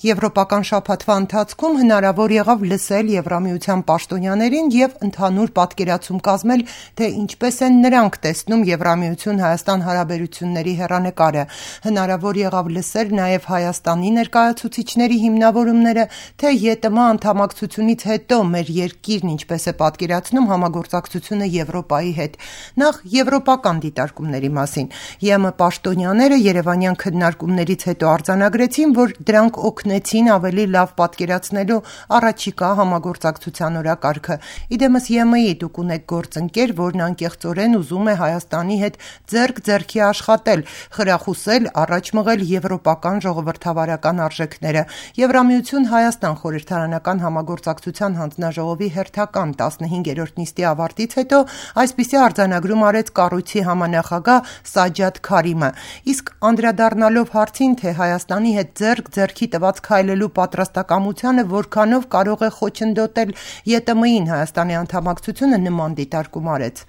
Եվրոպական շաբաթվա ընթացքում հնարավոր եղավ լսել Եվրամիության պաշտոնյաներին և ընդհանուր պատկերացում կազմել, թե ինչպես են նրանք տեսնում Եվրամիություն-Հայաստան հարաբերությունների հեռանկարը։ Հնարավոր եղավ լսել նաև Հայաստանի ներկայացուցիչների հիմնավորումները, թե ԵՏՄ անդամակցությունից հետո մեր երկիրն ինչպես է պատկերացնում համագործակցությունը Եվրոպայի հետ։ Նախ եվրոպական դիտարկումների մասին։ ԵՄ պաշտոնյաները երևանյան քննարկումներից հետո արձանագրեցին, որ դրանք օգնեցին ավելի լավ պատկերացնելու առաջիկա համագործակցության օրակարգը։ Իդեմս ԵՄ-ի դուք ունեք գործընկեր, որն անկեղծորեն ուզում է Հայաստանի հետ ձեռք ձեռքի աշխատել, խրախուսել, առաջ մղել եվրոպական ժողովրդավարական արժեքները։ Եվրամիություն-Հայաստան խորհրդարանական համագործակցության հանձնաժողովի հերթական 15-րդ նիստի ավարտից հետո այսպիսի արձանագրում արեց կառույցի համանախագահ Սաջադ Քարիմը։ Իսկ անդրադառնալով հարցին, թե Հայաստանի հետ ձեռք ձեռքի տված քայլելու պատրաստակամությանը որքանով կարող է խոչընդոտել ԵՏՄ-ին Հայաստանի անդամակցությունը, նման դիտարկում արեց։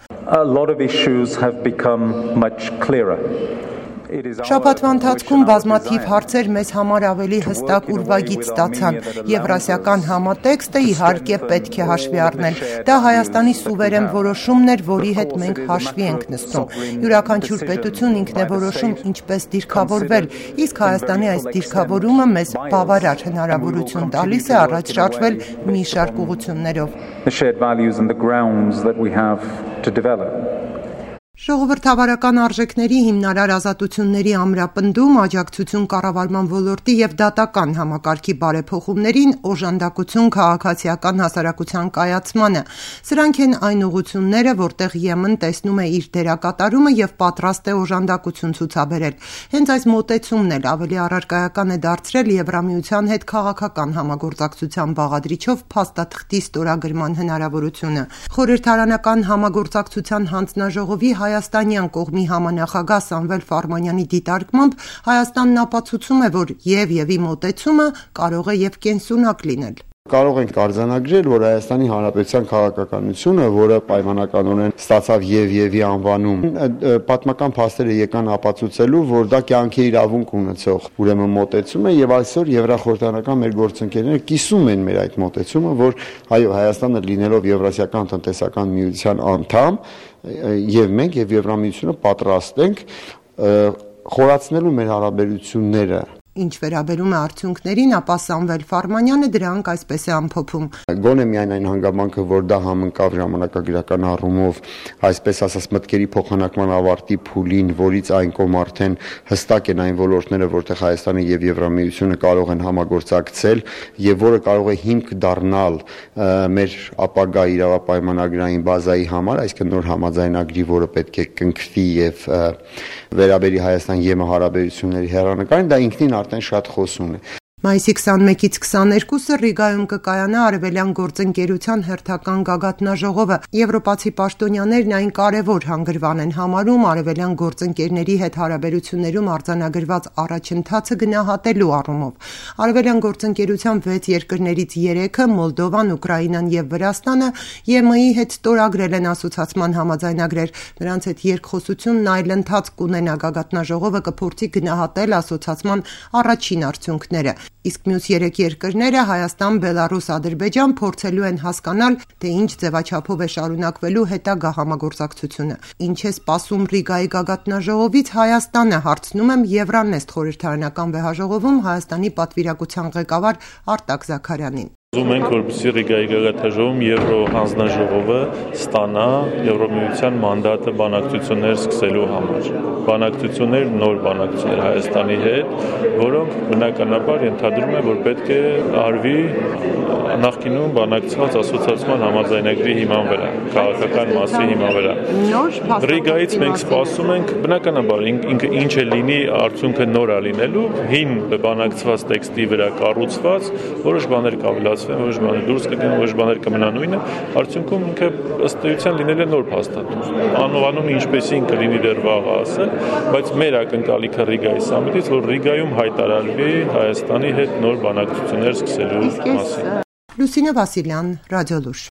Շաբաթվա ընթացքում բազմաթիվ հարցեր մեզ համար ավելի հստակ ուրվագիծ ստացան։ Եվրասիական համատեքստը իհարկե պետք է հաշվի առնել։ Դա Հայաստանի սուվերեն որոշումն էր, որի հետ մենք հաշվի ենք նստում։ Յուրաքանչյուր պետություն ինքն է որոշում ինչպես դիրքավորվել, իսկ Հայաստանի այս դիրքավորումը մեզ բավարար հնարավորություն տալիս է առաջ շարժվել մի շարք ուղղություններով։ Ժողովրդավարական արժեքների հիմնարար ազատությունների ամրապնդում, աջակցություն կառավարման ոլորտի և դատական համակարգի բարեփոխումներին, օժանդակություն քաղաքացիական հասարակության կայացմանը։ Սրանք են այն ուղղությունները, որտեղ ԵՄ-ն տեսնում է իր դերակատարումը և պատրաստ է օժանդակություն ցուցաբերել։ Հենց այս մոտեցումն էլ ավելի առարկայական է դարձրել Եվրամիության հետ քաղաքական համագործակցության բաղադրիչով փաստաթղթի ստորագրման հնարավորությունը։ Խորհրդարանական համագործակցության հանձնաժողովի Հայաստանյան կողմի համանախագահ Սամվել Ֆարմանյանի դիտարկմամբ Հայաստանն ապացուցում է, որ և-ի մոտեցումը կարող է և կենսունակ լինել։ Կարող ենք արձանագրել, որ Հայաստանի Հանրապետության քաղաքականությունը, որը պայմանականորեն ստացավ և-ի անվանում, պատմական փաստերը եկան ապացուցելու, որ դա կյանքի իրավունք ունեցող ուրեմն մոտեցում է, եւ այսօր եվրախորհրդարանական մեր գործընկերները կիսում են մեր այդ մոտեցումը, որ այո, Հայաստանը լինելով Եվրասիական տնտեսական միության անդամ, եւ մենք եւ Եվրամիությունը պատրաստ ենք խորացնելու մեր հարաբերությունները։ Ինչ վերաբերում է արդյունքներին, ապա Սամվել Ֆարմանյանը դրանք այսպես է ամփոփում։ Գոնե միայն այն հանգամանքը, որ դա համընկավ ժամանակագրական առումով, այսպես ասած, մտքերի փոխանակման ավարտի փուլին, որից այն կողմ արդեն հստակ են այն ոլորտները, որտեղ Հայաստանը եւ Եվրամիությունը կարող են համագործակցել եւ որը կարող է հիմք դառնալ մեր ապագա իրավապայմանագրային բազայի համար, այսինքն նոր համաձայնագրի, որը պետք է կնքվի եւ վերաբերի Հայաստան-ԵՄ հարաբերությունների հեռանկարին, դա ինքնին արդեն շատ խոսուն է։ Մայիսի 21-ից 22-ը Ռիգայում կկայանա Արևելյան գործընկերության հերթական գագաթնաժողովը։ Եվրոպացի պաշտոնյաներն այն կարևոր հանգրվան են համարում Արևելյան գործընկերների հետ հարաբերություններում արձանագրված առաջընթացը գնահատելու առումով։ Արևելյան գործընկերության 6 երկրներից 3-ը՝ Մոլդովան, Ուկրաինան եւ Վրաստանը, ԵՄ-ի հետ ստորագրել են ասոցացման համաձայնագրեր։ Նրանց հետ երկխոսությունն այլընթաց կունենա։ Գագաթնաժողովը կփորձի գնահատել ասոցացման առաջին արդյունքները։ Իսկ մյուս 3 երկրները՝ Հայաստան, Բելառուս, Ադրբեջան, փորձելու են հասկանալ, թե ինչ ձևաչափով է շարունակվելու հետագա համագործակցությունը։ Ինչ է սպասում Ռիգայի գագաթնաժողովից Հայաստանը, հարցնում եմ Եվրանեստ խորհրդարանական վեհաժողովում Հայաստանի պատվիրակության ղեկավար Արտակ Զաքարյանին։ Ուզում ենք, որպեսզի Ռիգայի գագաթնաժողովում Եվրո հանձնաժողովը ստանա Եվրոմիության մանդատը բանակցություններ սկսելու համար։ Բանակցություններ, նոր բանակցություններ Հայաստանի հետ, որոնք բնականաբար ենթադրում են, որ պետք է արվի նախկինում բանակցված ասոցիացիան համաձայնագրի հիման վրա, քաղաքական մասի հիման վրա։ Ռիգայից մենք սպասում ենք, բնականաբար ինքը ինչ է լինի, արդյունքը նոր է լինելու, հին բանակցված տեքստի վրա կառուցված, որոշ բաներ կավելացվեն, որոշ բաներ դուրս կգան, որոշ բաներ կմնան նույնը, արդյունքում ինքը ըստ էության լինել է նոր փաստաթուղթ։ Անողանում ինչպեսին կլինի դեռ վաղը ասել, բայց մեր ակնկալիքը Ռիգայի սամիտից, որ Ռիգայում հայտարարվի Հայաստանի հետ նոր բանակցություններ սկսելու մասին։ Լուսինե Վասիլյան, Ռադիոլուր։